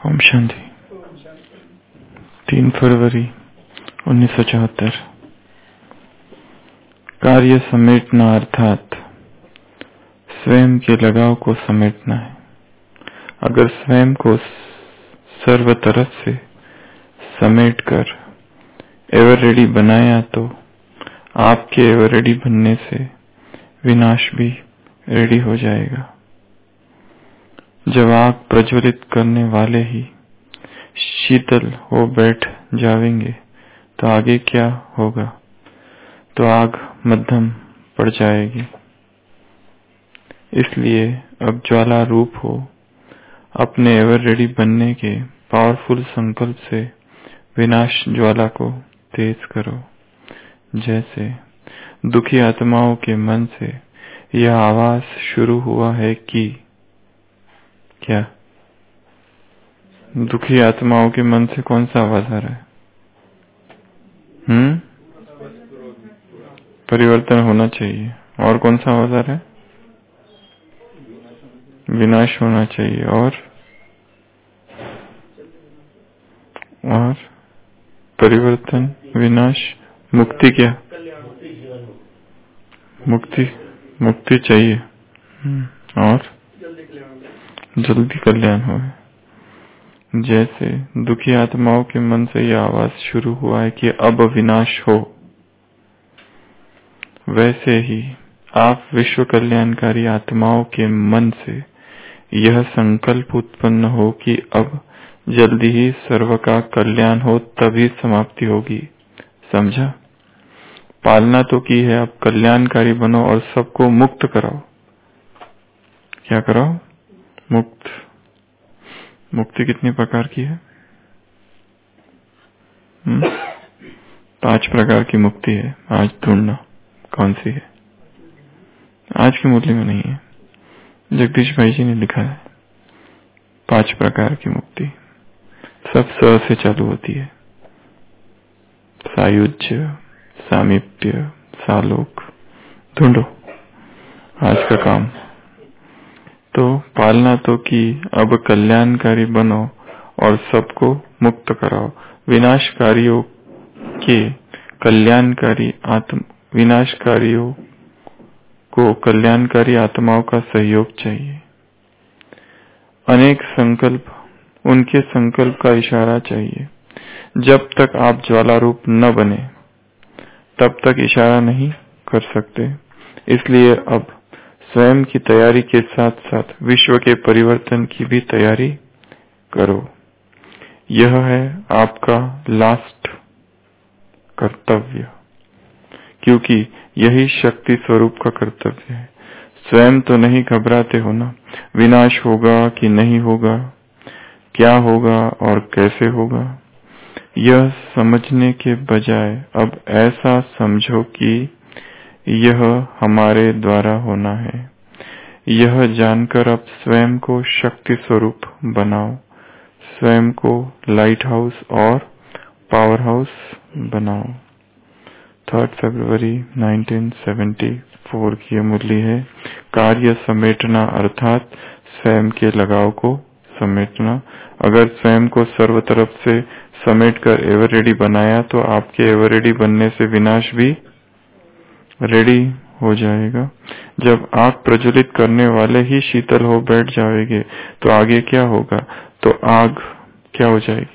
ओम शांति। 3 फरवरी 1974। कार्य समेटना अर्थात स्वयं के लगाव को समेटना है। अगर स्वयं को सर्व तरफ से समेटकर एवर रेडी बनाया तो आपके एवर रेडी बनने से विनाश भी रेडी हो जाएगा। जब आग प्रज्वलित करने वाले ही शीतल हो बैठ जाएंगे तो आगे क्या होगा? तो आग मध्यम पड़ जाएगी। इसलिए अब ज्वाला रूप हो अपने एवर रेडी बनने के पावरफुल संकल्प से विनाश ज्वाला को तेज करो। जैसे दुखी आत्माओं के मन से यह आवाज शुरू हुआ है कि क्या दुखी आत्माओं के मन से कौन सा आवाज आ रहा है? परिवर्तन होना चाहिए। और कौन सा आवाज आ रहा है? विनाश होना चाहिए। और परिवर्तन, विनाश, मुक्ति। क्या मुक्ति चाहिए। और जल्दी कल्याण हो। जैसे दुखी आत्माओं के मन से यह आवाज शुरू हुआ है कि अब विनाश हो, वैसे ही आप विश्व कल्याणकारी आत्माओं के मन से यह संकल्प उत्पन्न हो कि अब जल्दी ही सर्व का कल्याण हो, तभी समाप्ति होगी। समझा? पालना तो की है, अब कल्याणकारी बनो और सबको मुक्त कराओ। क्या कराओ? मुक्ति कितनी प्रकार की है? 5 प्रकार की मुक्ति है। आज ढूंढना कौन सी है। आज की मुरली में नहीं है, जगदीश भाई जी ने लिखा है 5 प्रकार की मुक्ति। सब स से चालू होती है। सायुज्य, सामीप्य, सालोक। ढूंढो आज का काम। तो पालना तो की, अब कल्याणकारी बनो और सबको मुक्त कराओ। विनाशकारियों के विनाशकारियों को कल्याणकारी आत्माओं का सहयोग चाहिए। अनेक संकल्प, उनके संकल्प का इशारा चाहिए। जब तक आप ज्वाला रूप न बने तब तक इशारा नहीं कर सकते। इसलिए अब स्वयं की तैयारी के साथ साथ विश्व के परिवर्तन की भी तैयारी करो। यह है आपका लास्ट कर्तव्य, क्योंकि यही शक्ति स्वरूप का कर्तव्य है। स्वयं तो नहीं घबराते हो ना, विनाश होगा कि नहीं होगा, क्या होगा और कैसे होगा। यह समझने के बजाय अब ऐसा समझो कि यह हमारे द्वारा होना है। यह जानकर अब स्वयं को शक्ति स्वरूप बनाओ। स्वयं को लाइट हाउस और पावर हाउस बनाओ। 3 फरवरी 1974 की मुरली है। कार्य समेटना अर्थात स्वयं के लगाव को समेटना। अगर स्वयं को सर्व तरफ से समेटकर एवर रेडी बनाया तो आपके एवर रेडी बनने से विनाश भी रेडी हो जाएगा। जब आग प्रज्वलित करने वाले ही शीतल हो बैठ जाएंगे तो आगे क्या होगा? तो आग क्या हो जाएगी?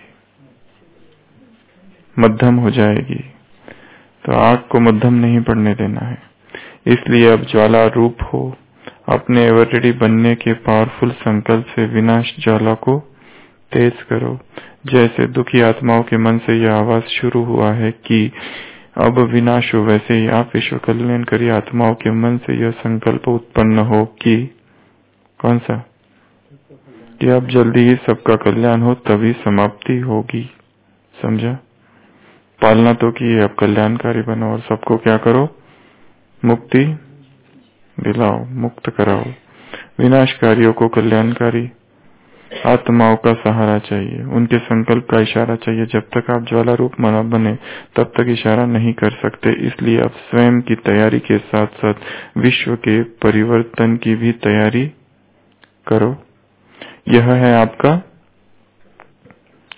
मध्यम हो जाएगी। तो आग को मध्यम नहीं पड़ने देना है। इसलिए अब ज्वाला रूप हो अपने एवर रेडी बनने के पावरफुल संकल्प से विनाश ज्वाला को तेज करो। जैसे दुखी आत्माओं के मन से यह आवाज शुरू हुआ है कि अब विनाश हो, वैसे ही आप विश्व कल्याणकारी आत्माओं के मन से यह संकल्प उत्पन्न हो कि कौन सा? कि अब जल्दी ही सबका कल्याण हो, तभी समाप्ति होगी। समझा? पालना तो की है, अब कल्याणकारी बनो और सबको क्या करो? मुक्ति दिलाओ, मुक्त कराओ। विनाशकारियों को कल्याणकारी आत्माओं का सहारा चाहिए, उनके संकल्प का इशारा चाहिए। जब तक आप ज्वाला रूप न बने तब तक इशारा नहीं कर सकते। इसलिए आप स्वयं की तैयारी के साथ साथ विश्व के परिवर्तन की भी तैयारी करो। यह है आपका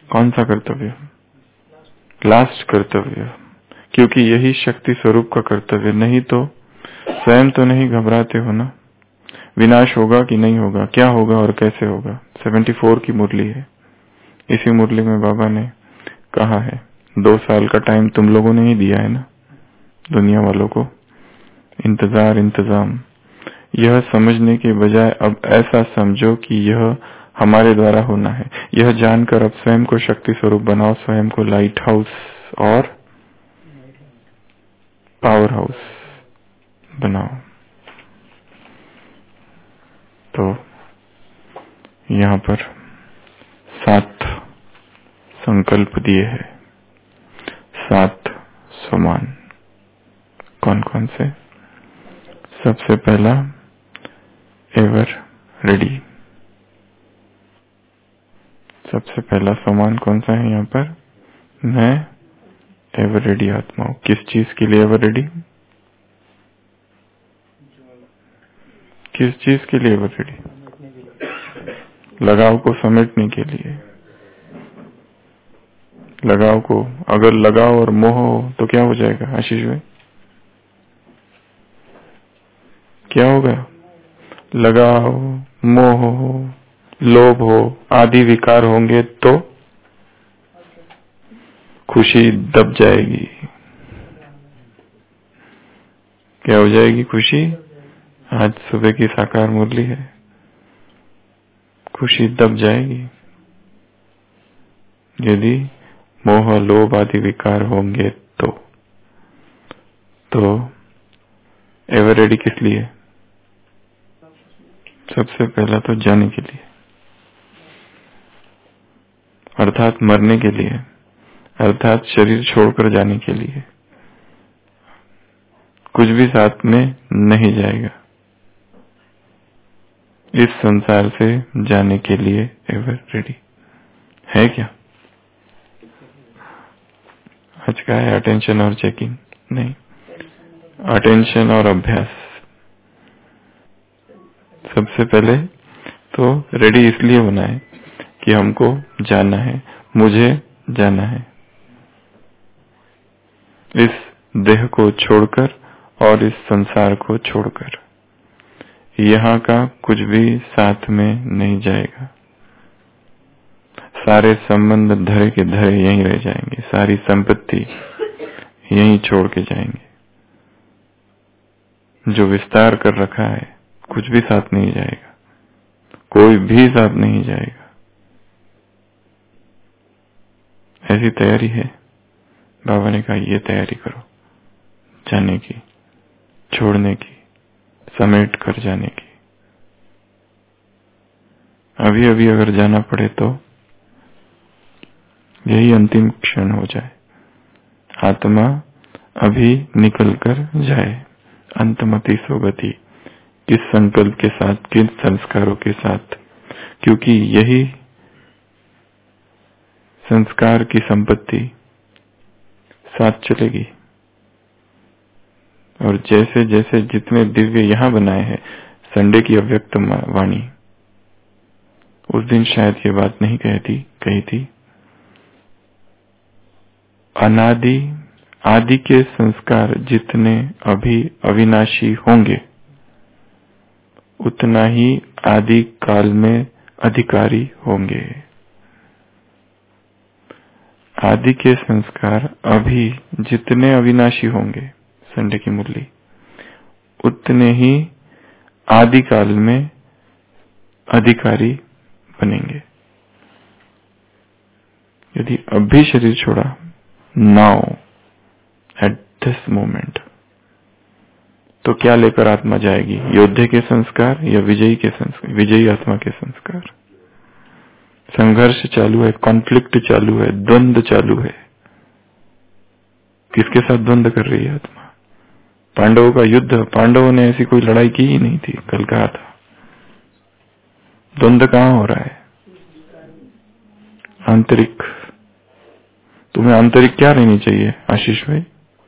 कौन सा कर्तव्य? लास्ट कर्तव्य, क्योंकि यही शक्ति स्वरूप का कर्तव्य। नहीं तो स्वयं तो नहीं घबराते हो ना, विनाश होगा कि नहीं होगा, क्या होगा और कैसे होगा। 74 की मुरली है। इसी मुरली में बाबा ने कहा है 2 साल का टाइम तुम लोगों ने ही दिया है ना दुनिया वालों को, इंतजार इंतजाम। यह समझने के बजाय अब ऐसा समझो कि यह हमारे द्वारा होना है। यह जानकर अब स्वयं को शक्ति स्वरूप बनाओ, स्वयं को लाइट हाउस और पावर हाउस बनाओ। तो यहाँ पर 7 संकल्प दिए हैं, 7 समान। कौन कौन से? सबसे पहला एवर रेडी। सबसे पहला समान कौन सा है यहाँ पर? मैं एवर रेडी आत्मा हूं। किस चीज के लिए एवर रेडी? किस चीज के लिए एवर रेडी? लगाव को समेटने के लिए। लगाव को, अगर लगाव और मोह हो तो क्या हो जाएगा आशीष भाई? क्या होगा? लगाव, मोह, लोभ हो आदि विकार होंगे तो खुशी दब जाएगी। क्या हो जाएगी खुशी? आज सुबह की साकार मुरली है, खुशी दब जाएगी यदि मोह लोभ आदि विकार होंगे तो एवर रेडी किस लिए? सबसे पहला तो जाने के लिए, अर्थात मरने के लिए, अर्थात शरीर छोड़कर जाने के लिए। कुछ भी साथ में नहीं जाएगा, इस संसार से जाने के लिए एवर रेडी है। क्या आज का है? अटेंशन और चेकिंग नहीं, अटेंशन और अभ्यास। सबसे पहले तो रेडी इसलिए होना है कि हमको जाना है, मुझे जाना है, इस देह को छोड़कर और इस संसार को छोड़कर। यहाँ का कुछ भी साथ में नहीं जाएगा, सारे संबंध धरे के धरे यहीं रह जाएंगे, सारी संपत्ति यहीं छोड़ के जाएंगे। जो विस्तार कर रखा है कुछ भी साथ नहीं जाएगा, कोई भी साथ नहीं जाएगा। ऐसी तैयारी है। बाबा ने कहा ये तैयारी करो जाने की, छोड़ने की, समेट कर जाने की। अभी अभी अगर जाना पड़े तो यही अंतिम क्षण हो जाए, आत्मा अभी निकल कर जाए। अंतमति सोगति, किस संकल्प के साथ, किन संस्कारों के साथ? क्योंकि यही संस्कार की संपत्ति साथ चलेगी। और जैसे जैसे जितने दिव्य यहाँ बनाए हैं, संडे की अव्यक्त वाणी, उस दिन शायद ये बात नहीं कही थी। अनादि आदि के संस्कार जितने अभी अविनाशी होंगे उतना ही आदि काल में अधिकारी होंगे। आदि के संस्कार अभी जितने अविनाशी होंगे, संडे की मुरली, उतने ही आदि काल में अधिकारी बनेंगे। यदि अभी शरीर छोड़ा, नाउ एट दिस मोमेंट, तो क्या लेकर आत्मा जाएगी? योद्धे के संस्कार या विजयी के संस्कार? विजयी आत्मा के संस्कार। संघर्ष चालू है, कॉन्फ्लिक्ट चालू है, द्वंद्व चालू है। किसके साथ द्वंद्व कर रही है आत्मा? पांडवों का युद्ध, पांडवों ने ऐसी कोई लड़ाई की ही नहीं थी, कल कहा था। द्वंद्व कहाँ हो रहा है? आंतरिक। तुम्हें आंतरिक क्या रहनी चाहिए आशीष भाई?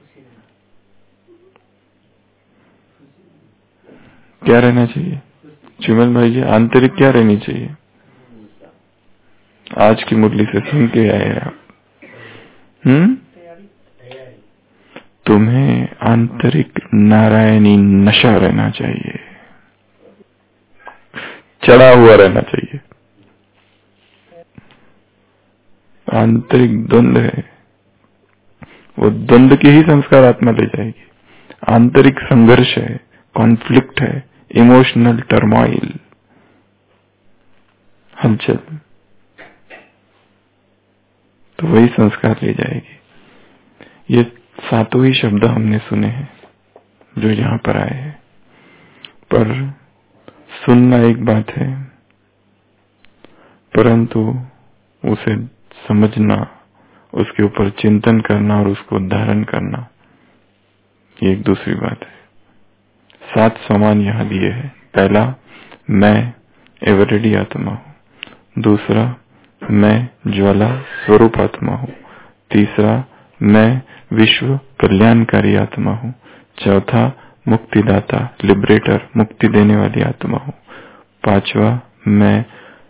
क्या रहना चाहिए? चिमन भाई जी, आंतरिक क्या रहनी चाहिए? आज की मुरली से सुन के आए आप। तुम्हें आंतरिक नारायणी नशा रहना चाहिए, चढ़ा हुआ रहना चाहिए। आंतरिक द्वंद है, वो द्वंद की ही संस्कार आत्मा ले जाएगी। आंतरिक संघर्ष है, कॉन्फ्लिक्ट है, इमोशनल टर्मोइल, हलचल, तो वही संस्कार ले जाएगी। ये 7 ही शब्द हमने सुने हैं जो यहाँ पर आए हैं, पर सुनना एक बात है, परंतु उसे समझना, उसके ऊपर चिंतन करना और उसको धारण करना, ये एक दूसरी बात है। 7 सोमान यहाँ दिए हैं। पहला, मैं एवरेडी आत्मा हूँ। दूसरा, मैं ज्वाला स्वरूप आत्मा हूँ। तीसरा, मैं विश्व कल्याणकारी आत्मा हूँ। चौथा, मुक्तिदाता लिबरेटर, मुक्ति देने वाली आत्मा हूँ। 5वां, मैं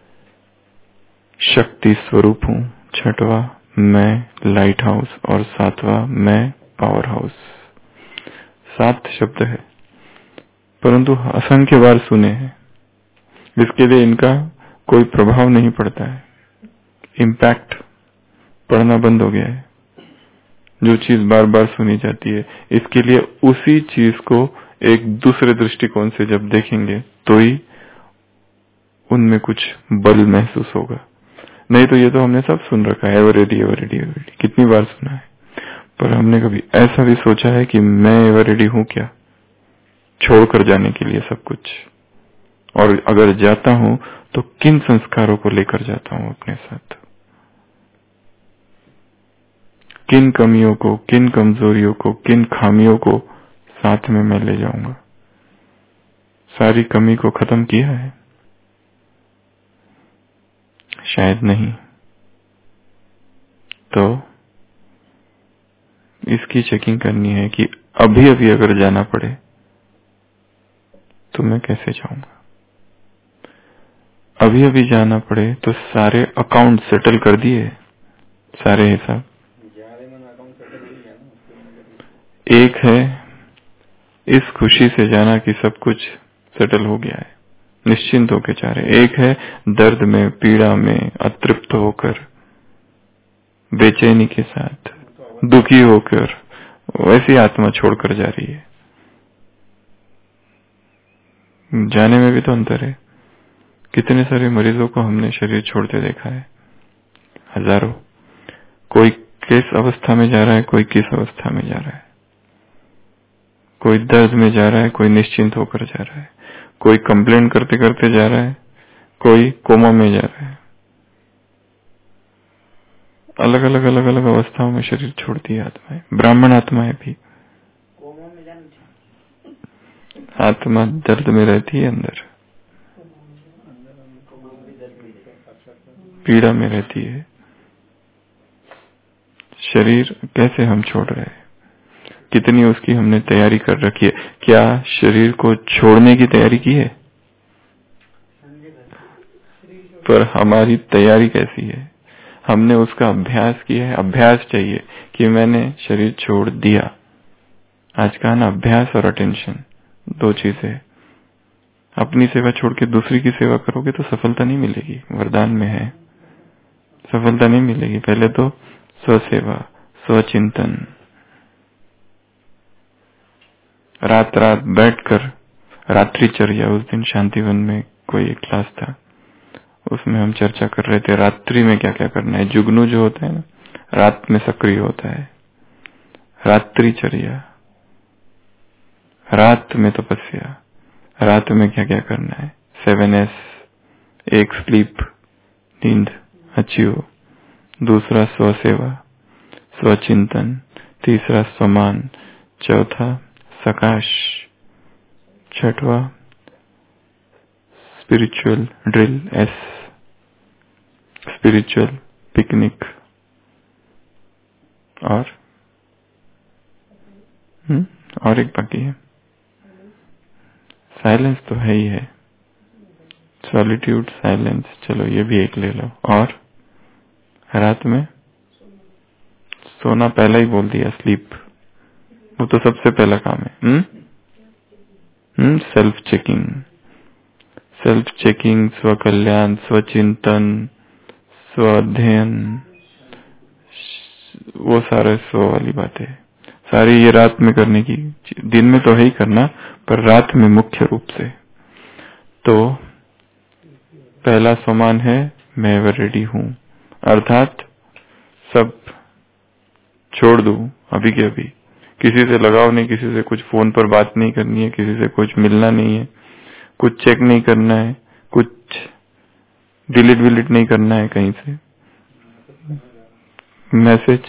शक्ति स्वरूप हूँ। 6वां, मैं लाइट हाउस। और 7वां, मैं पावर हाउस। 7 शब्द है, परंतु असंख्य बार सुने हैं, इसके लिए इनका कोई प्रभाव नहीं पड़ता है, इम्पैक्ट पड़ना बंद हो गया है। जो चीज बार बार सुनी जाती है, इसके लिए उसी चीज को एक दूसरे दृष्टिकोण से जब देखेंगे तो ही उनमें कुछ बल महसूस होगा। नहीं तो ये तो हमने सब सुन रखा है, एवरेडी एवरेडी एवरेडी, कितनी बार सुना है, पर हमने कभी ऐसा भी सोचा है कि मैं एवरेडी हूं क्या, छोड़कर जाने के लिए सब कुछ। और अगर जाता हूं तो किन संस्कारों को लेकर जाता हूं अपने साथ, किन कमियों को, किन कमजोरियों को, किन खामियों को साथ में मैं ले जाऊंगा। सारी कमी को खत्म किया है? शायद नहीं। तो इसकी चेकिंग करनी है कि अभी अभी अगर जाना पड़े तो मैं कैसे जाऊंगा। अभी अभी जाना पड़े तो सारे अकाउंट सेटल कर दिए, सारे हिसाब। एक है इस खुशी से जाना कि सब कुछ सेटल हो गया है, निश्चिंत होकर जा रहे। एक है दर्द में, पीड़ा में, अतृप्त होकर, बेचैनी के साथ, दुखी होकर, वैसी आत्मा छोड़कर जा रही है। जाने में भी तो अंतर है। कितने सारे मरीजों को हमने शरीर छोड़ते देखा है, हजारों। कोई किस अवस्था में जा रहा है, कोई किस अवस्था में जा रहा है, कोई दर्द में जा रहा है, कोई निश्चिंत होकर जा रहा है, कोई कंप्लेन करते करते जा रहा है, कोई कोमा में जा रहा है। अलग अलग अलग अलग अवस्थाओं में शरीर छोड़ती है आत्माएं, ब्राह्मण आत्माएं भी। आत्मा दर्द में रहती है, अंदर पीड़ा में रहती है। शरीर कैसे हम छोड़ रहे हैं, कितनी उसकी हमने तैयारी कर रखी है। क्या शरीर को छोड़ने की तैयारी की है? पर हमारी तैयारी कैसी है? हमने उसका अभ्यास किया है। अभ्यास चाहिए कि मैंने शरीर छोड़ दिया। आज कहा ना, अभ्यास और अटेंशन, 2 चीजें। अपनी सेवा छोड़ के दूसरी की सेवा करोगे तो सफलता नहीं मिलेगी, वरदान में है, सफलता नहीं मिलेगी। पहले तो स्वसेवा, स्वचिंतन, रात रात बैठकर रात्रिचर्या। उस दिन शांतिवन में कोई एक क्लास था, उसमें हम चर्चा कर रहे थे रात्रि में क्या क्या करना है। जुगनू जो होता है ना, रात में सक्रिय होता है। रात्रिचर्या, रात में तपस्या, रात में क्या क्या करना है। 7S, एक स्लीप, नींद अच्छी हो। दूसरा स्वसेवा, स्वचिंतन। तीसरा स्वमान। चौथा सकाश। 6वां spiritual drill, S, spiritual picnic. और एक बाकी है, साइलेंस तो है ही है, सॉलिट्यूड, साइलेंस, चलो ये भी एक ले लो। और रात में सोना पहला ही बोल दिया, स्लीप, वो तो सबसे पहला काम है। सेल्फ चेकिंग, स्व कल्याण, स्वचिंतन, स्व अध्ययन, वो सारे स्व वाली बातें सारी ये रात में करने की। दिन में तो है ही करना, पर रात में मुख्य रूप से। तो पहला समान है मैं एवर रेडी हूं, अर्थात सब छोड़ दूं अभी के अभी, किसी से लगाव नहीं, किसी से कुछ फोन पर बात नहीं करनी है, किसी से कुछ मिलना नहीं है, कुछ चेक नहीं करना है, कुछ डिलीट विलीट नहीं करना है कहीं से मैसेज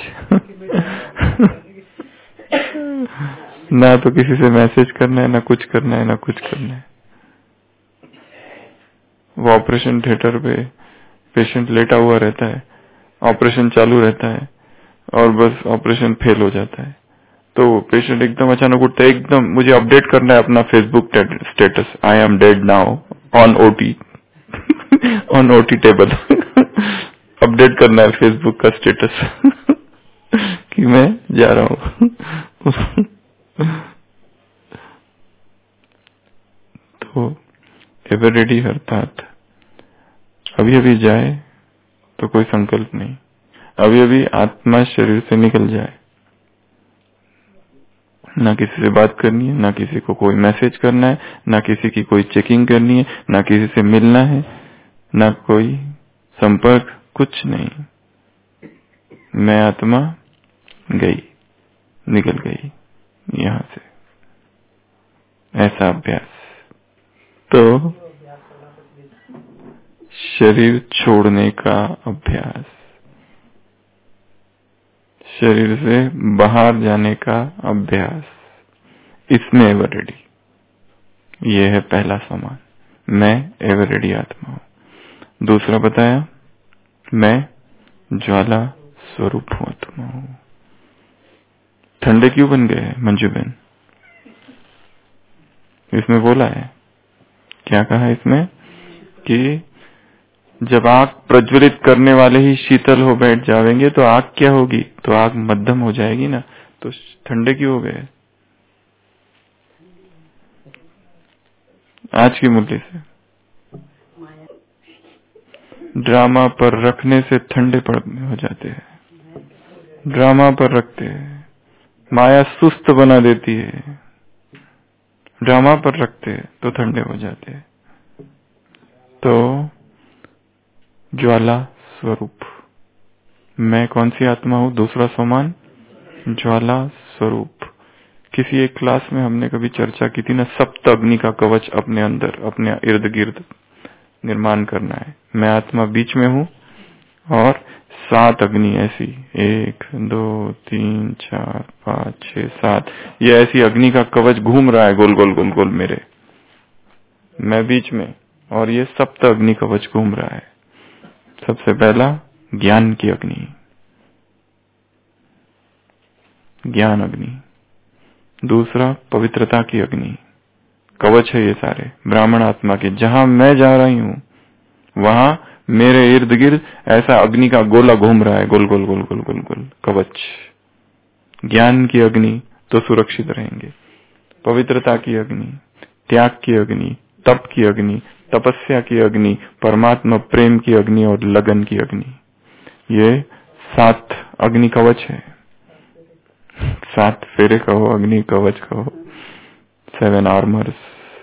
ना तो किसी से मैसेज करना है, ना कुछ करना है, ना कुछ करना है। वो ऑपरेशन थिएटर पे पेशेंट लेटा हुआ रहता है, ऑपरेशन चालू रहता है और बस ऑपरेशन फेल हो जाता है, तो पेशेंट एकदम अचानक उठता है, एकदम मुझे अपडेट करना है अपना Facebook status, I am dead now on OT on OT table update करना है फेसबुक का स्टेटस कि मैं जा रहा हूं तो एवर रेडी अर्थात अभी अभी जाए तो कोई संकल्प नहीं, अभी अभी आत्मा शरीर से निकल जाए, ना किसी से बात करनी है, ना किसी को कोई मैसेज करना है, ना किसी की कोई चेकिंग करनी है, ना किसी से मिलना है, ना कोई संपर्क, कुछ नहीं। मैं आत्मा गई, निकल गई यहां से, ऐसा अभ्यास। तो शरीर छोड़ने का अभ्यास, शरीर से बाहर जाने का अभ्यास, इसमें एवर रेडी, ये है पहला समान, मैं एवर रेडी आत्मा हूं। दूसरा बताया मैं ज्वाला स्वरूप हूं, आत्मा हूं। ठंडे क्यों बन गए मंजू बहन? इसमें बोला है, क्या कहा इसमें कि जब आग प्रज्वलित करने वाले ही शीतल हो बैठ जाएंगे तो आग क्या होगी? तो आग मध्यम हो जाएगी ना, तो ठंडे क्यों हो गए? आज की मुद्दे से ड्रामा पर रखने से ठंडे पड़ने हो जाते हैं, ड्रामा पर रखते हैं, माया सुस्त बना देती है, ड्रामा पर रखते हैं तो ठंडे हो जाते हैं। तो ज्वाला स्वरूप, मैं कौन सी आत्मा हूं? दूसरा समान ज्वाला स्वरूप। किसी एक क्लास में हमने कभी चर्चा की थी ना, सप्त अग्नि का कवच अपने अंदर, अपने इर्द गिर्द निर्माण करना है। मैं आत्मा बीच में हूं और 7 अग्नि ऐसी, 1 2 3 4 5 6 7, ये ऐसी अग्नि का कवच घूम रहा है गोल गोल गोल गोल मेरे, मैं बीच में, और ये सप्त अग्नि कवच घूम रहा है। सबसे पहला ज्ञान की अग्नि, ज्ञान अग्नि। दूसरा पवित्रता की अग्नि, कवच है ये सारे ब्राह्मण आत्मा के। जहां मैं जा रही हूं वहां मेरे इर्द गिर्द ऐसा अग्नि का गोला घूम रहा है, गोल गोल गोल गोल गोल गोल कवच। ज्ञान की अग्नि तो सुरक्षित रहेंगे, पवित्रता की अग्नि, त्याग की अग्नि, तप की अग्नि, तपस्या की अग्नि, परमात्मा प्रेम की अग्नि और लगन की अग्नि, ये 7 अग्नि कवच है। 7 फेरे कहो, अग्नि कवच कहो, 7 आर्मर्स,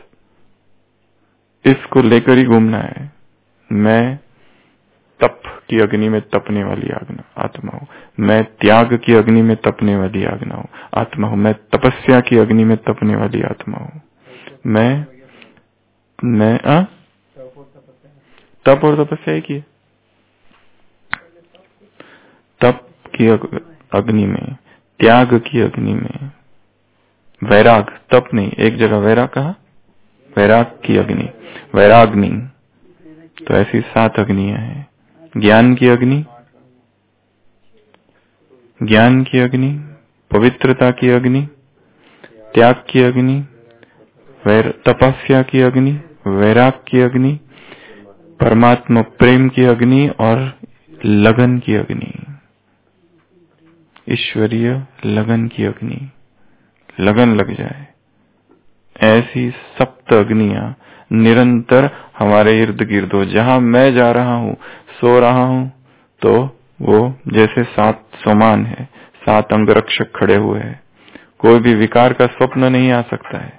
इसको लेकर ही घूमना है। मैं तप की अग्नि में तपने वाली आत्मा हूं, मैं त्याग की अग्नि में तपने वाली आत्मा हूं, मैं तपस्या की अग्नि में तपने वाली आत्मा हूं। मैं तप और तपस्या ही की, तप की अग्नि में, त्याग की अग्नि में, वैराग, तप नहीं, एक जगह वैराग कहा, वैराग की अग्नि, वैराग्नि। तो ऐसी 7 अग्नियां हैं। ज्ञान की अग्नि, ज्ञान की अग्नि, पवित्रता की अग्नि, त्याग की अग्नि, तपस्या की अग्नि, वैराग की अग्नि, परमात्मा प्रेम की अग्नि और लगन की अग्नि, ईश्वरीय लगन की अग्नि, लगन लग जाए। ऐसी सप्त अग्नियां निरंतर हमारे इर्द गिर्द हो। जहां मैं जा रहा हूं, सो रहा हूं, तो वो जैसे 7 समान है, 7 अंगरक्षक खड़े हुए हैं। कोई भी विकार का स्वप्न नहीं आ सकता है।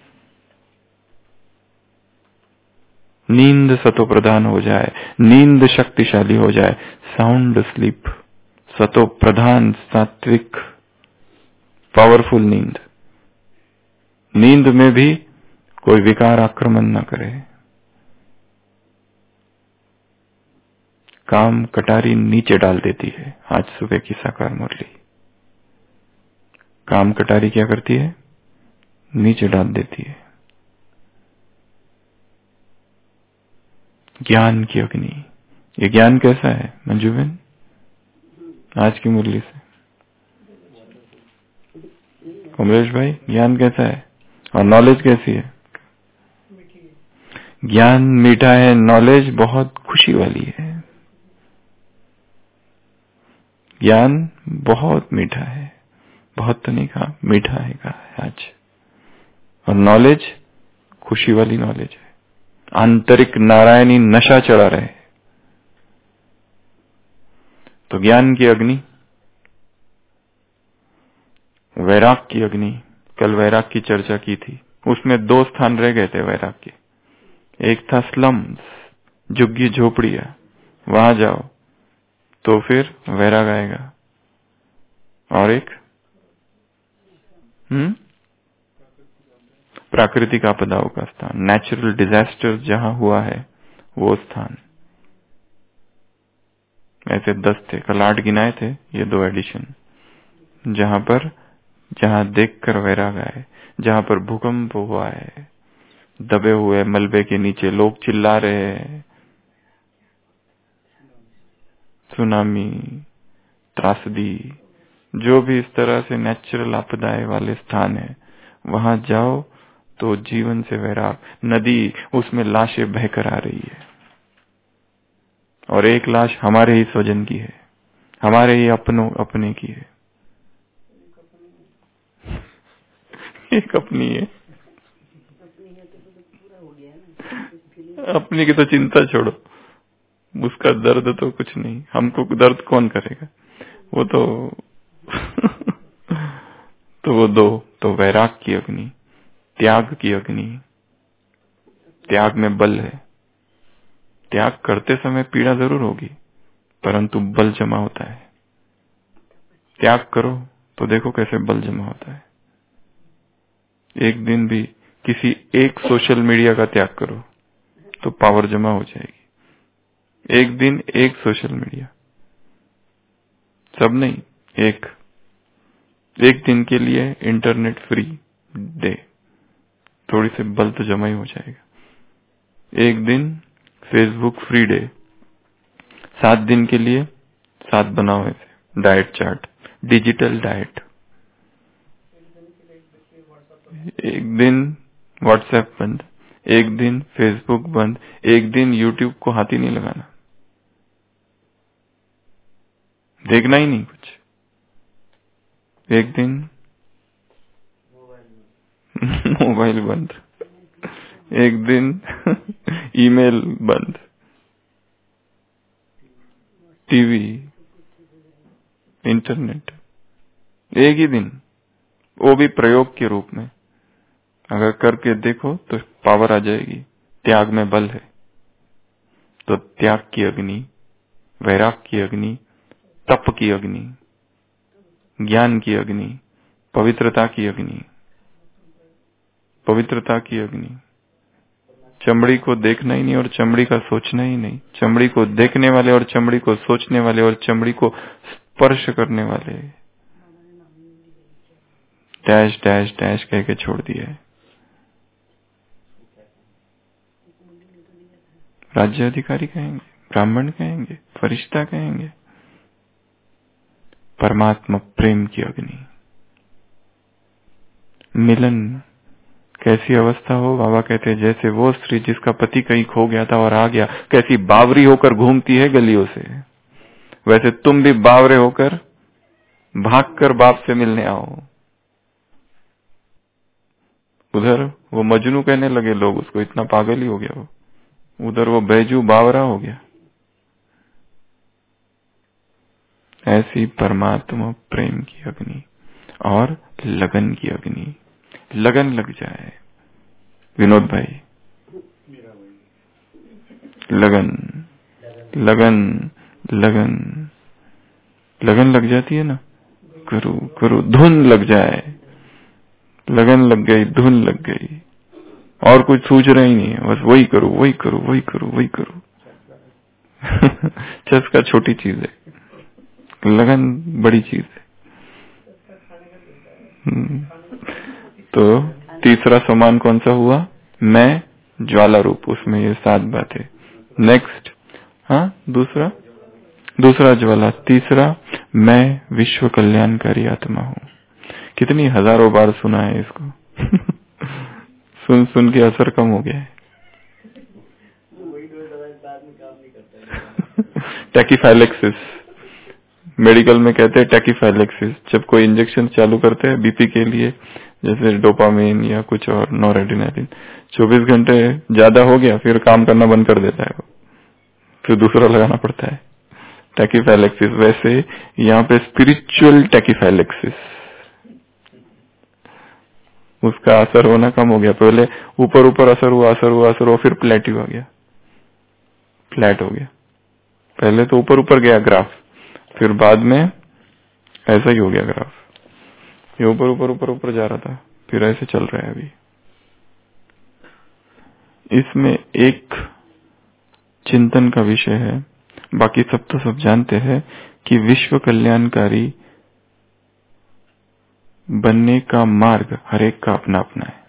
नींद सतो प्रधान हो जाए, नींद शक्तिशाली हो जाए, साउंड स्लीप, सतो प्रधान, सात्विक, पावरफुल नींद। नींद में भी कोई विकार आक्रमण न करे। काम कटारी नीचे डाल देती है। आज सुबह की साकार मुरली, काम कटारी क्या करती है? नीचे डाल देती है। ज्ञान की अग्नि, ये ज्ञान कैसा है मंजू बहन? आज की मुरली से कमलेश भाई, ज्ञान कैसा है और नॉलेज कैसी है? ज्ञान मीठा है, नॉलेज बहुत खुशी वाली है। ज्ञान बहुत मीठा है, बहुत तो नहीं कहा, मीठा है कहा है आज। और नॉलेज खुशी वाली नॉलेज है, आंतरिक नारायणी नशा चढ़ा रहे। तो ज्ञान की अग्नि, वैराग की अग्नि। कल वैराग की चर्चा की थी, उसमें 2 स्थान रह गए थे वैराग के। एक था स्लम्स, झुग्गी झोपड़ियां, वहां जाओ तो फिर वैराग आएगा। और एक प्राकृतिक आपदाओं का स्थान, नेचुरल डिजास्टर जहां हुआ है वो स्थान। ऐसे 10 थे, कल 8 गिनाए थे, ये 2 एडिशन। जहां देखकर वैराग आए, जहां पर भूकंप हुआ है, दबे हुए मलबे के नीचे लोग चिल्ला रहे हैं, सुनामी, त्रासदी, जो भी इस तरह से नेचुरल आपदाएं वाले स्थान है, वहां जाओ तो जीवन से वैराग। नदी, उसमें लाशें बहकर आ रही है, और एक लाश हमारे ही स्वजन की है, हमारे ही अपने की है। एक अपनी है, अपनी की तो चिंता छोड़ो, उसका दर्द तो कुछ नहीं, हमको दर्द कौन करेगा वो तो वो 2, तो वैराग की अग्नि, त्याग की अग्नि। त्याग में बल है। त्याग करते समय पीड़ा जरूर होगी, परंतु बल जमा होता है। त्याग करो तो देखो कैसे बल जमा होता है। एक दिन भी किसी एक सोशल मीडिया का त्याग करो तो पावर जमा हो जाएगी। एक दिन एक सोशल मीडिया, सब नहीं, एक दिन के लिए इंटरनेट फ्री दे, थोड़ी से बल तो जमा ही हो जाएगा। एक दिन फेसबुक फ्री डे, 7 दिन के लिए 7 बनाओ ऐसे डाइट चार्ट, डिजिटल डाइट। एक दिन व्हाट्सएप बंद, एक दिन फेसबुक बंद, एक दिन यूट्यूब को हाथ ही नहीं लगाना, देखना ही नहीं कुछ। एक दिन मोबाइल बंद, एक दिन ईमेल बंद, टीवी, इंटरनेट, एक ही दिन, वो भी प्रयोग के रूप में। अगर करके देखो तो पावर आ जाएगी। त्याग में बल है। तो त्याग की अग्नि, वैराग की अग्नि, तप की अग्नि, ज्ञान की अग्नि, पवित्रता की अग्नि, पवित्रता की अग्नि। चमड़ी को देखना ही नहीं और चमड़ी का सोचना ही नहीं, चमड़ी को देखने वाले और चमड़ी को सोचने वाले और चमड़ी को स्पर्श करने वाले डैश डैश डैश कह के छोड़ दिया है। राज्य अधिकारी कहेंगे, ब्राह्मण कहेंगे, फरिश्ता कहेंगे। परमात्मा प्रेम की अग्नि, मिलन कैसी अवस्था हो। बाबा कहते हैं जैसे वो स्त्री जिसका पति कहीं खो गया था और आ गया, कैसी बावरी होकर घूमती है गलियों से। वैसे तुम भी बावरे होकर भागकर बाप से मिलने आओ। उधर वो मजनू कहने लगे लोग उसको, इतना पागल ही हो गया वो। उधर वो बैजू बावरा हो गया। ऐसी परमात्मा प्रेम की अग्नि और लगन की अग्नि, लगन लग जाए। विनोद भाई, लगन लगन लगन लगन लग जाती है ना, करो करो, धुन लग जाए। लगन लग गई, धुन लग गई, और कुछ सूझ रहा ही नहीं है, बस वही करो वही करो वही करो वही करो। चस्का छोटी चीज है, लगन बड़ी चीज है। तो तीसरा समान कौन सा हुआ? मैं ज्वाला रूप, उसमें ये 7 बातें। नेक्स्ट, हाँ दूसरा ज्वाला। तीसरा, मैं विश्व कल्याणकारी आत्मा हूँ। कितनी हजारों बार सुना है इसको। सुन सुन के असर कम हो गया है। टैकीफाइलेक्सिस, मेडिकल में कहते हैं टैकीफाइलेक्सिस। जब कोई इंजेक्शन चालू करते हैं बीपी के लिए, जैसे डोपामिन या कुछ और नॉरएड्रेनालिन, 24 घंटे ज्यादा हो गया फिर काम करना बंद कर देता है वो, फिर दूसरा लगाना पड़ता है, टैकीफाइलेक्सिस। वैसे यहाँ पे स्पिरिचुअल टैकीफाइलेक्सिस, उसका असर होना कम हो गया। पहले ऊपर ऊपर असर हुआ, फिर प्लेटिव आ गया, फ्लैट हो गया। पहले तो ऊपर ऊपर गया ग्राफ, फिर बाद में ऐसा ही हो गया ग्राफ, ये ऊपर ऊपर ऊपर ऊपर जा रहा था, फिर ऐसे चल रहा है अभी। इसमें एक चिंतन का विषय है, बाकी सब तो सब जानते हैं कि विश्व कल्याणकारी बनने का मार्ग हर एक का अपना अपना है।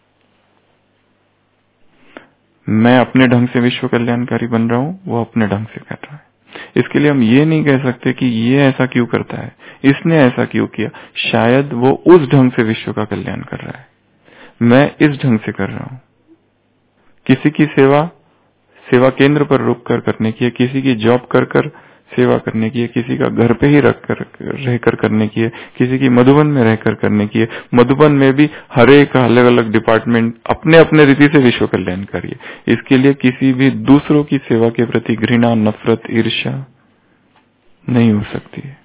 मैं अपने ढंग से विश्व कल्याणकारी बन रहा हूं, वो अपने ढंग से कर रहा है। इसके लिए हम ये नहीं कह सकते कि ये ऐसा क्यों करता है, इसने ऐसा क्यों किया। शायद वो उस ढंग से विश्व का कल्याण कर रहा है, मैं इस ढंग से कर रहा हूं। किसी की सेवा केंद्र पर रुक कर करने की है, किसी की जॉब कर कर सेवा करने की है, किसी का घर पे ही रहकर करने की है, किसी की मधुबन में रहकर करने की है। मधुबन में भी हर एक अलग अलग डिपार्टमेंट अपने अपने रीति से विश्व कल्याणकारी है। इसके लिए किसी भी दूसरों की सेवा के प्रति घृणा, नफरत, ईर्ष्या नहीं हो सकती है।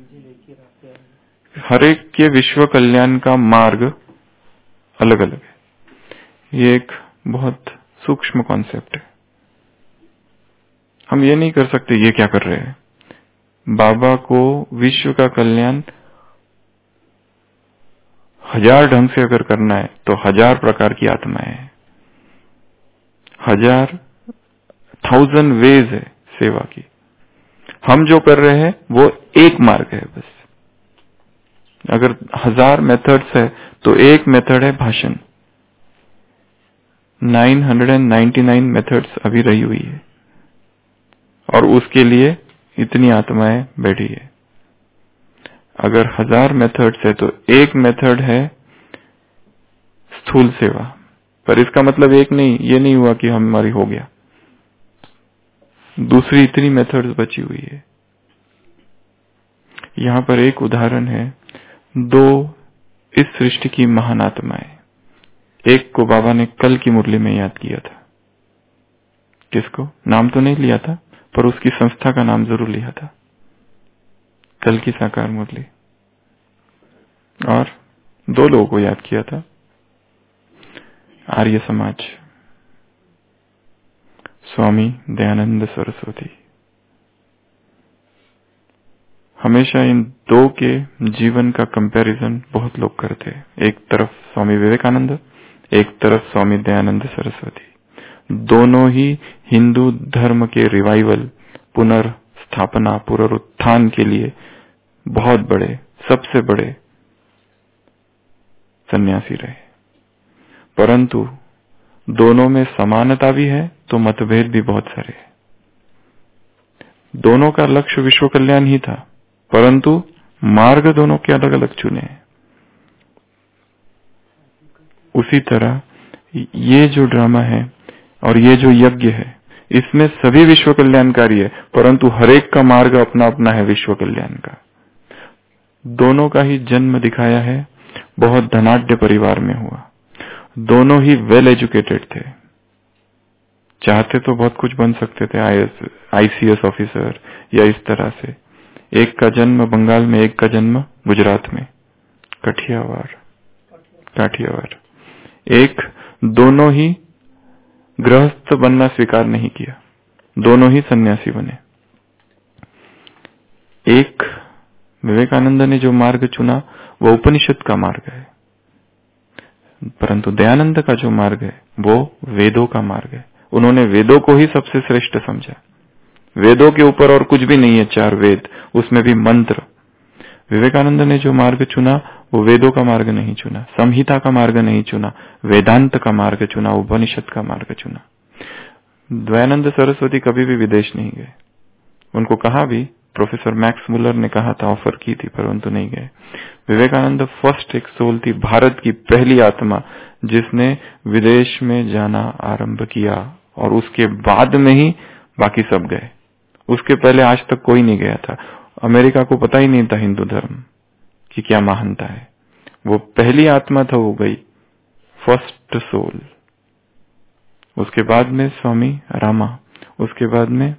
हर एक के विश्व कल्याण का मार्ग अलग अलग है। ये एक बहुत सूक्ष्म कॉन्सेप्ट है। हम ये नहीं कर सकते ये क्या कर रहे हैं। बाबा को विश्व का कल्याण 1000 ढंग से अगर करना है तो 1000 प्रकार की आत्माएं हैं, 1000 वेज है सेवा की। हम जो कर रहे हैं वो एक मार्ग है बस। अगर 1000 मेथड्स है तो एक मेथड है भाषण। 999 मेथड्स अभी रही हुई है और उसके लिए इतनी आत्माएं बैठी है। अगर 1000 मेथड्स है तो एक मेथड है स्थूल सेवा, पर इसका मतलब एक नहीं, ये नहीं हुआ कि हमारी हो गया। दूसरी इतनी मेथड्स बची हुई है। यहाँ पर एक उदाहरण है, 2 इस सृष्टि की महान आत्माएं। एक को बाबा ने कल की मुरली में याद किया था। किसको? नाम तो नहीं लिया था, पर उसकी संस्था का नाम जरूर लिया था, कल की साकार मुरली। और 2 लोगों को याद किया था, आर्य समाज, स्वामी दयानंद सरस्वती। हमेशा इन 2 के जीवन का कंपैरिजन बहुत लोग करते हैं। एक तरफ स्वामी विवेकानंद, एक तरफ स्वामी दयानंद सरस्वती। दोनों ही हिंदू धर्म के रिवाइवल, पुनर्स्थापना, पुनरुत्थान के लिए बहुत बड़े, सबसे बड़े सन्यासी रहे। परंतु दोनों में समानता भी है तो मतभेद भी बहुत सारे हैं। दोनों का लक्ष्य विश्व कल्याण ही था, परंतु मार्ग दोनों के अलग अलग चुने हैं। उसी तरह ये जो ड्रामा है और ये जो यज्ञ है, इसमें सभी विश्व कल्याणकारी है, परंतु हरेक का मार्ग अपना अपना है विश्व कल्याण का। दोनों का ही जन्म दिखाया है, बहुत धनाढ्य परिवार में हुआ। दोनों ही वेल एजुकेटेड थे, चाहते तो बहुत कुछ बन सकते थे, ICS ऑफिसर या इस तरह से। एक का जन्म बंगाल में, एक का जन्म गुजरात में, काठियावाड़। एक दोनों ही गृहस्थ बनना स्वीकार नहीं किया, दोनों ही सन्यासी बने। एक विवेकानंद ने जो मार्ग चुना वो उपनिषद का मार्ग है, परंतु दयानंद का जो मार्ग है वो वेदों का मार्ग है। उन्होंने वेदों को ही सबसे श्रेष्ठ समझा। वेदों के ऊपर और कुछ भी नहीं है, 4 वेद, उसमें भी मंत्र। विवेकानंद ने जो मार्ग चुना वो वेदों का मार्ग नहीं चुना, संहिता का मार्ग नहीं चुना, वेदांत का मार्ग चुना, उपनिषद का मार्ग चुना। दयानंद सरस्वती कभी भी विदेश नहीं गए। उनको कहा भी, प्रोफेसर मैक्स मुलर ने कहा था, ऑफर की थी, परंतु नहीं गए। विवेकानंद फर्स्ट एक सोल थी, भारत की पहली आत्मा जिसने विदेश में जाना आरंभ किया, और उसके बाद में ही बाकी सब गए। उसके पहले आज तक कोई नहीं गया था। अमेरिका को पता ही नहीं था हिंदू धर्म की क्या महानता है। वो पहली आत्मा था, वो गई, फर्स्ट सोल। उसके बाद में स्वामी रामा, उसके बाद में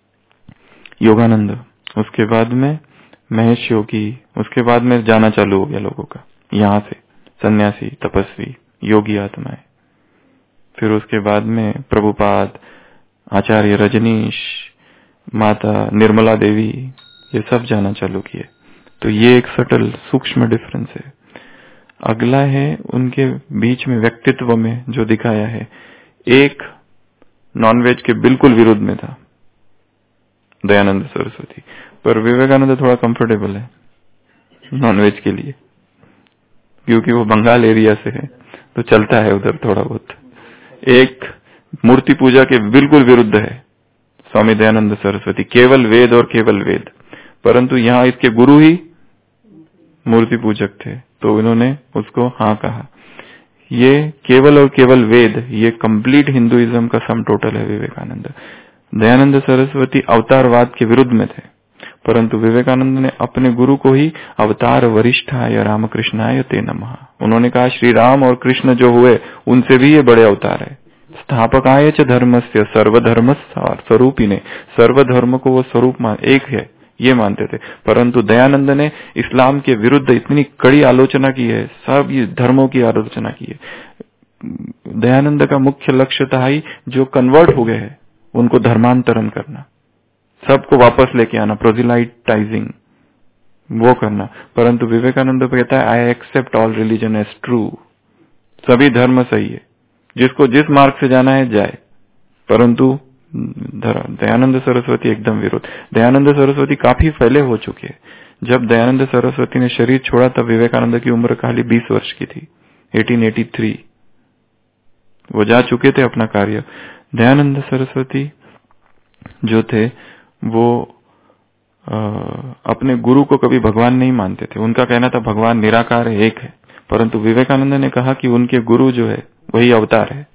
योगानंद, उसके बाद में महेश योगी, उसके बाद में जाना चालू हो गया लोगों का यहां से, सन्यासी, तपस्वी, योगी आत्माएं। फिर उसके बाद में प्रभुपाद, आचार्य रजनीश, माता निर्मला देवी, ये सब जाना चालू किए। तो ये एक सटल सूक्ष्म डिफरेंस है। अगला है उनके बीच में व्यक्तित्व में जो दिखाया है। एक नॉनवेज के बिल्कुल विरुद्ध में था दयानंद सरस्वती, पर विवेकानंद थोड़ा कंफर्टेबल है नॉनवेज के लिए, क्योंकि वो बंगाल एरिया से है तो चलता है उधर थोड़ा बहुत। एक मूर्ति पूजा के बिल्कुल विरुद्ध है स्वामी दयानंद सरस्वती, केवल वेद और केवल वेद, परंतु यहाँ इसके गुरु ही मूर्ति पूजक थे, तो इन्होंने उसको हाँ कहा। ये केवल और केवल वेद, ये कंप्लीट हिंदुइज्म का सम टोटल है विवेकानंद। दयानंद सरस्वती अवतारवाद के विरुद्ध में थे, परंतु विवेकानंद ने अपने गुरु को ही अवतार वरिष्ठाय रामकृष्णाय ते नमः, उन्होंने कहा श्री राम और कृष्ण जो हुए उनसे भी ये बड़े अवतार है। स्थापकाय च धर्मस्य सर्वधर्म स्वरूपिणे, सर्वधर्म को वो स्वरूप एक है ये मानते थे, परंतु दयानंद ने इस्लाम के विरुद्ध इतनी कड़ी आलोचना की है, सब ये धर्मों की आलोचना की है। दयानंद का मुख्य लक्ष्य था ही जो कन्वर्ट हो गए हैं उनको धर्मांतरण करना, सबको वापस लेके आना, प्रोजिलाइटाइजिंग वो करना। परंतु विवेकानंद कहता है I accept all religion as true, सभी धर्म सही है, जिसको जिस मार्ग से जाना है जाए, परंतु दयानंद सरस्वती एकदम विरोध। दयानंद सरस्वती काफी फैले हो चुके हैं। जब दयानंद सरस्वती ने शरीर छोड़ा तब विवेकानंद की उम्र खाली 20 वर्ष की थी, 1883, वो जा चुके थे अपना कार्य। दयानंद सरस्वती जो थे वो अपने गुरु को कभी भगवान नहीं मानते थे। उनका कहना था भगवान निराकार है, एक है, परंतु विवेकानंद ने कहा कि उनके गुरु जो है वही अवतार है,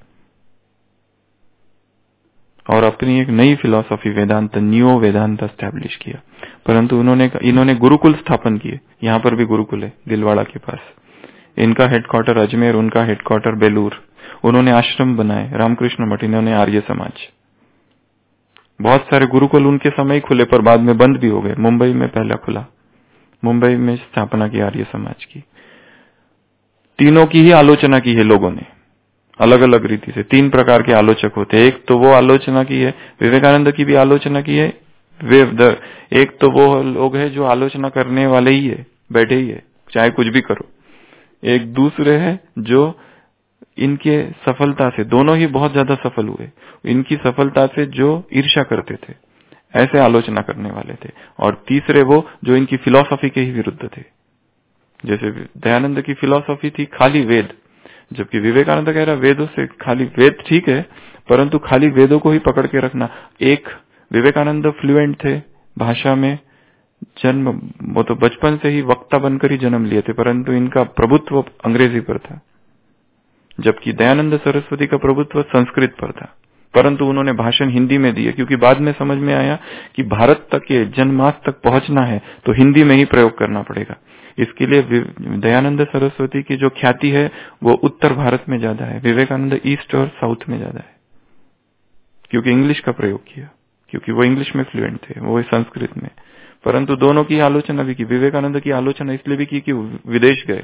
और अपनी एक नई philosophy Vedanta, new Vedanta establish किया। परंतु इन्होंने गुरुकुल स्थापन किए। यहाँ पर भी गुरुकुल है दिलवाड़ा के पास, इनका हेडक्वार्टर अजमेर, उनका हेडक्वार्टर बेलूर। उन्होंने आश्रम बनाए, रामकृष्ण मठ, इन्होंने आर्य समाज। बहुत सारे गुरुकुल उनके समय ही खुले पर बाद में बंद भी हो गए। मुंबई में पहला खुला, मुंबई में स्थापना की आर्य समाज की। तीनों की ही आलोचना की है लोगों ने अलग अलग रीति से। 3 प्रकार के आलोचक होते हैं। एक तो वो आलोचना की है, विवेकानंद की भी आलोचना की है। एक तो वो लोग हैं जो आलोचना करने वाले ही है, बैठे ही है, चाहे कुछ भी करो। एक दूसरे है जो इनके सफलता से, दोनों ही बहुत ज्यादा सफल हुए, इनकी सफलता से जो ईर्ष्या करते थे, ऐसे आलोचना करने वाले थे। और तीसरे वो जो इनकी फिलॉसफी के ही विरुद्ध थे। जैसे दयानंद की फिलॉसफी थी खाली वेद, जबकि विवेकानंद कह रहा वेदों से, खाली वेद ठीक है परंतु खाली वेदों को ही पकड़ के रखना। एक विवेकानंद फ्लुएंट थे भाषा में, जन्म वो तो बचपन से ही वक्ता बनकर ही जन्म लिए थे, परंतु इनका प्रभुत्व अंग्रेजी पर था, जबकि दयानंद सरस्वती का प्रभुत्व संस्कृत पर था। परंतु उन्होंने भाषण हिंदी में दिए, क्योंकि बाद में समझ में आया कि भारत तक ये जनमास तक पहुंचना है तो हिंदी में ही प्रयोग करना पड़ेगा। इसके लिए दयानंद सरस्वती की जो ख्याति है वो उत्तर भारत में ज्यादा है, विवेकानंद ईस्ट और साउथ में ज्यादा है, क्योंकि इंग्लिश का प्रयोग किया, क्योंकि वो इंग्लिश में फ्लुएंट थे, वो संस्कृत में। परंतु दोनों की आलोचना भी की। विवेकानंद की आलोचना इसलिए भी की कि विदेश गए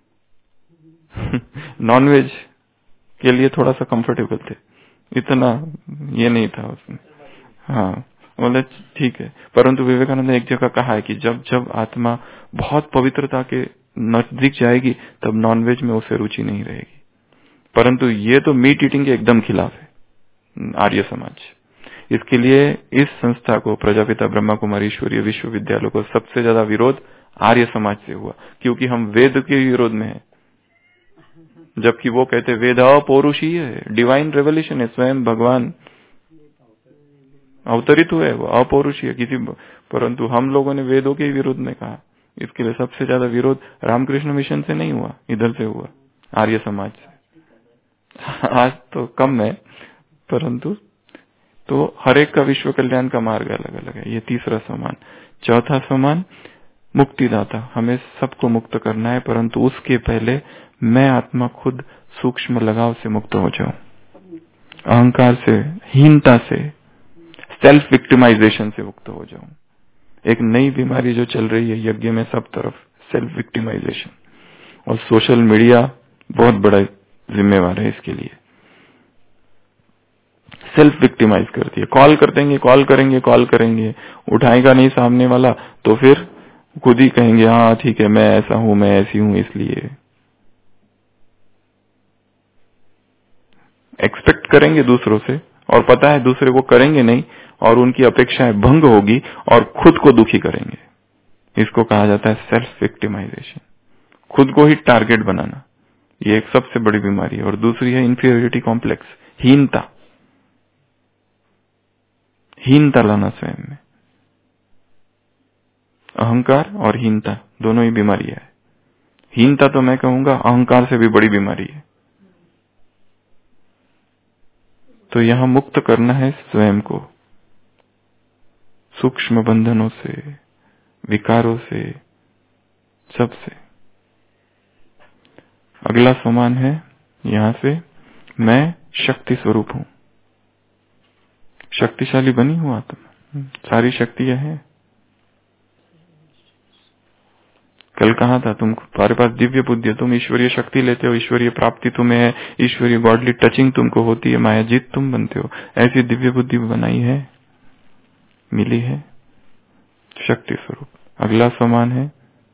नॉनवेज के लिए थोड़ा सा कंफर्टेबल थे, इतना ये नहीं था उसमें। हाँ, बोले ठीक है। परंतु विवेकानंद ने एक जगह कहा है कि जब जब आत्मा बहुत पवित्रता के नजदीक जाएगी तब नॉनवेज में उसे रुचि नहीं रहेगी। परंतु ये तो मीट ईटिंग के एकदम खिलाफ है आर्य समाज। इसके लिए इस संस्था को, प्रजापिता ब्रह्मा कुमारी ईश्वरीय विश्वविद्यालय को, सबसे ज्यादा विरोध आर्य समाज से हुआ, क्योंकि हम वेद के विरोध में हैं, जबकि वो कहते वेद अपौरुषीय है, डिवाइन रेवल्यूशन है, स्वयं भगवान अवतरित हुए, वो अपौरुषीय किसी। परंतु हम लोगों ने वेदों के विरोध में कहा। इसके लिए सबसे ज्यादा विरोध रामकृष्ण मिशन से नहीं हुआ, इधर से हुआ, आर्य समाज से। आज तो कम है, परंतु तो हर एक का विश्व कल्याण का मार्ग अलग अलग है। ये तीसरा सोमान। चौथा सोमान, मुक्तिदाता, हमें सबको मुक्त करना है, परंतु उसके पहले मैं आत्मा खुद सूक्ष्म लगाव से मुक्त हो जाऊं, अहंकार से, हीनता से, सेल्फ विक्टिमाइजेशन से मुक्त हो जाऊं। एक नई बीमारी जो चल रही है यज्ञ में सब तरफ, सेल्फ विक्टिमाइजेशन, और सोशल मीडिया बहुत बड़ा जिम्मेवार है इसके लिए। सेल्फ विक्टिमाइज करती है। कॉल करेंगे, उठाएगा नहीं सामने वाला तो फिर खुद ही कहेंगे हाँ ठीक है, मैं ऐसा हूं, मैं ऐसी हूं। इसलिए एक्सपेक्ट करेंगे दूसरों से, और पता है दूसरे वो करेंगे नहीं, और उनकी अपेक्षाएं भंग होगी और खुद को दुखी करेंगे। इसको कहा जाता है सेल्फ विक्टिमाइजेशन, खुद को ही टारगेट बनाना। ये एक सबसे बड़ी बीमारी है। और दूसरी है इंफीरियरिटी कॉम्प्लेक्स, हीनता लाना स्वयं में। अहंकार और हीनता दोनों ही बीमारियां है। हीनता तो मैं कहूंगा अहंकार से भी बड़ी बीमारी है। तो यहां मुक्त करना है स्वयं को, सूक्ष्म बंधनों से, विकारों से, सबसे। अगला समान है यहां से, मैं शक्ति स्वरूप हूं, शक्तिशाली बनी हूं आत्मा, सारी शक्तियां हैं। कल कहा था तुम्हारे पास दिव्य बुद्धि है, तुम ईश्वरीय शक्ति लेते हो, ईश्वरीय प्राप्ति तुम्हें है, ईश्वरीय गॉडली टचिंग तुमको होती है, माया जीत तुम बनते हो। ऐसी दिव्य बुद्धि बनाई है, मिली है, शक्ति स्वरूप। अगला समान है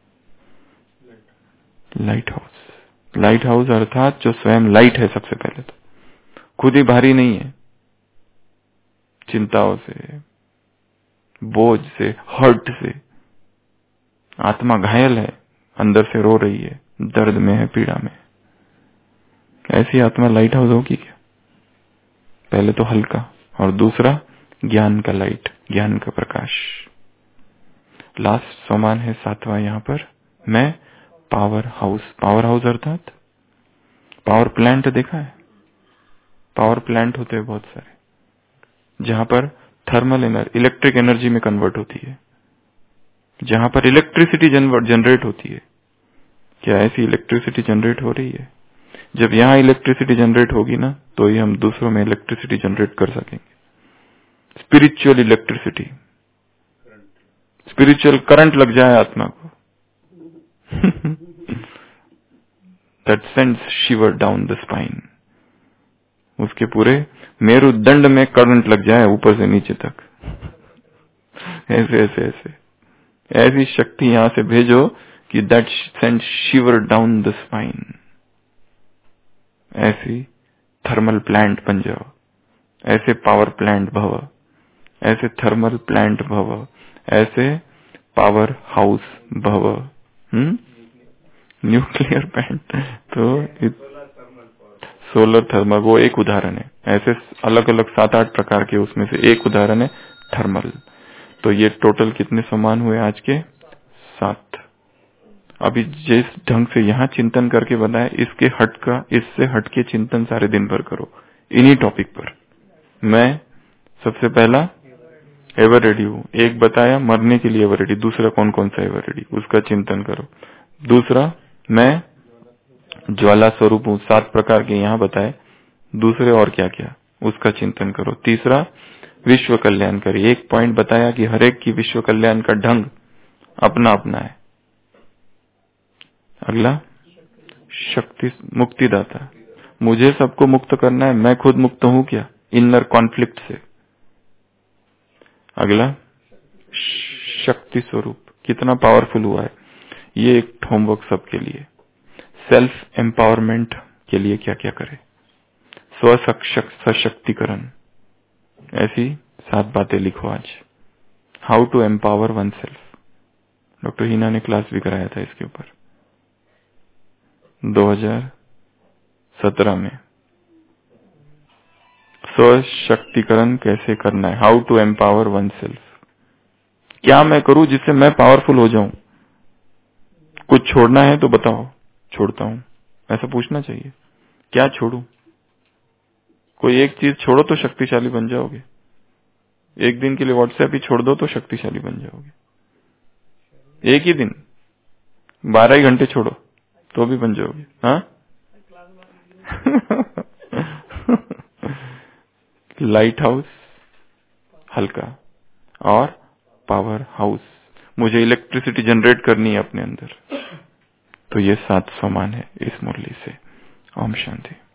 लाइट हाउस। लाइट हाउस अर्थात जो स्वयं लाइट है, सबसे पहले तो खुद ही भारी नहीं है, चिंताओं से, बोझ से, हर्ट से। आत्मा घायल है, अंदर से रो रही है, दर्द में है, पीड़ा में। ऐसी आत्मा लाइट हाउस होगी क्या? पहले तो हल्का, और दूसरा ज्ञान का लाइट, ज्ञान का प्रकाश। लास्ट समान है सातवां यहां पर, मैं पावर हाउस। पावर हाउस अर्थात पावर प्लांट देखा है? पावर प्लांट होते हैं बहुत सारे, जहां पर थर्मल एनर्जी इलेक्ट्रिक एनर्जी में कन्वर्ट होती है, जहां पर इलेक्ट्रिसिटी जनरेट होती है। क्या ऐसी इलेक्ट्रिसिटी जनरेट हो रही है? जब यहां इलेक्ट्रिसिटी जनरेट होगी ना, तो ही हम दूसरों में इलेक्ट्रिसिटी जनरेट कर सकेंगे। स्पिरिचुअल इलेक्ट्रिसिटी, स्पिरिचुअल करंट लग जाए आत्मा को that sends shiver down the spine. उसके पूरे मेरुदंड में करंट लग जाए, ऊपर से नीचे तक। ऐसे ऐसे ऐसे ऐसी शक्ति यहां से भेजो कि that sends shiver down the spine. ऐसी थर्मल प्लांट बन जाओ, ऐसे पावर प्लांट भव, ऐसे थर्मल प्लांट भव, ऐसे पावर हाउस भव। न्यूक्लियर प्लांट तो सोलर थर्मल वो एक उदाहरण है। ऐसे अलग अलग 7-8 प्रकार के, उसमें से एक उदाहरण है थर्मल। तो ये टोटल कितने समान हुए आज के? 7। अभी जिस ढंग से यहाँ चिंतन करके बताया, इससे हटके चिंतन सारे दिन भर करो, इन्हीं टॉपिक पर। मैं सबसे पहला एवर रेडी हूँ। एक बताया मरने के लिए एवर रेडी, दूसरा कौन कौन सा एवर रेडी, उसका चिंतन करो। दूसरा मैं ज्वाला स्वरूप हूँ, 7 प्रकार के यहाँ बताए, दूसरे और क्या क्या उसका चिंतन करो। तीसरा विश्व कल्याणकारी, एक पॉइंट बताया कि हरेक की विश्व कल्याण का ढंग अपना अपना है। अगला शक्ति मुक्तिदाता, मुझे सबको मुक्त करना है, मैं खुद मुक्त हूं क्या इनर कॉन्फ्लिक्ट से। अगला शक्ति स्वरूप, कितना पावरफुल हुआ है। ये एक होमवर्क सबके लिए। सेल्फ एम्पावरमेंट के लिए क्या क्या करे, स्व सशक्तिकरण, ऐसी 7 बातें लिखो आज। How to empower oneself, doctor Heena ने क्लास भी कराया था इसके ऊपर 2017 में। स्वशक्तिकरण कैसे करना है, how to empower oneself. क्या मैं करूं जिससे मैं पावरफुल हो जाऊं, कुछ छोड़ना है तो बताओ, छोड़ता हूं, ऐसा पूछना चाहिए। क्या छोड़ूं, कोई एक चीज छोड़ो तो शक्तिशाली बन जाओगे। एक दिन के लिए व्हाट्सएप ही छोड़ दो तो शक्तिशाली बन जाओगे। एक ही दिन 12 ही घंटे छोड़ो तो भी बन जाओगे। हाँ लाइट हाउस हल्का और पावर हाउस, मुझे इलेक्ट्रिसिटी जनरेट करनी है अपने अंदर, तो ये 7 समान है इस मुरली से। ओम शांति।